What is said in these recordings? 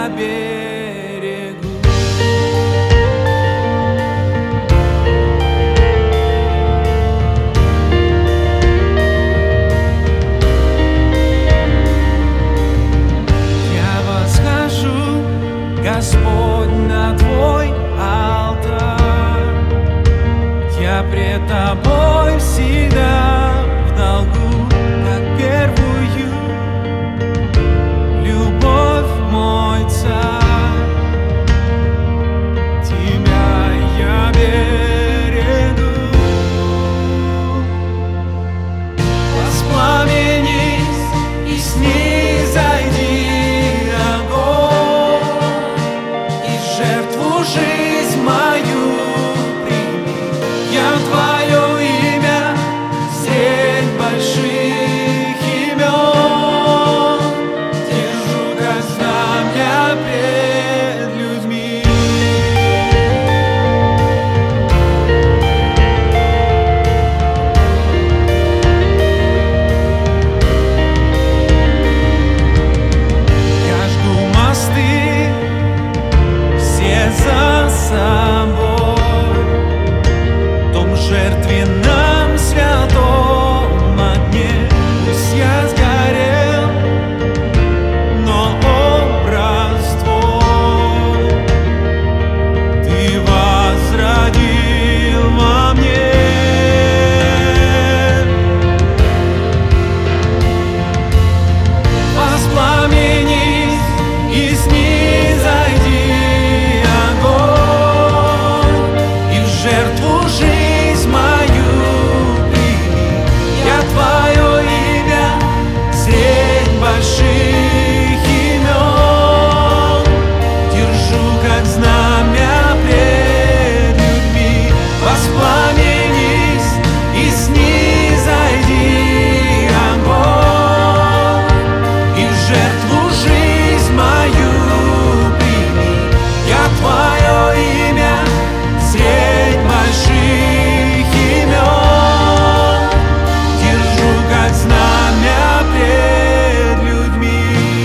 берегу. Я восхожу, Господь, на Твой алтарь. Я пред Тобой всегда в долгу, как первую любовь, мой Царь. Тебя я берегу. Воспламенись и снизойди огонь, и жертву жизнь мою прими. Я Твое имя средь больших имен держу, как знамя пред людьми. Я жгу мосты все за собой, в том жертвенном святом огне. Пусть я сгорел, но образ Твой Ты возродил во мне. Воспламенись и снизойди огонь, и в жертву жизнь мою прими. Я Твое имя средь больших имен держу, как знамя пред людьми. Воспламенись и снизойди огонь, и в жертву жизнь мою прими. Я Твое имя средь больших имен держу, как знамя пред людьми.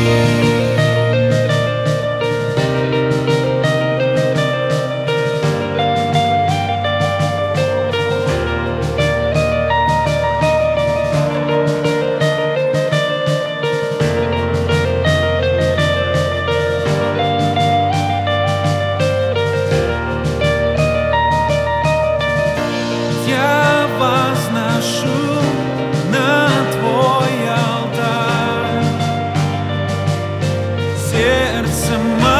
Я возношу на Твой алтарь сердце мое.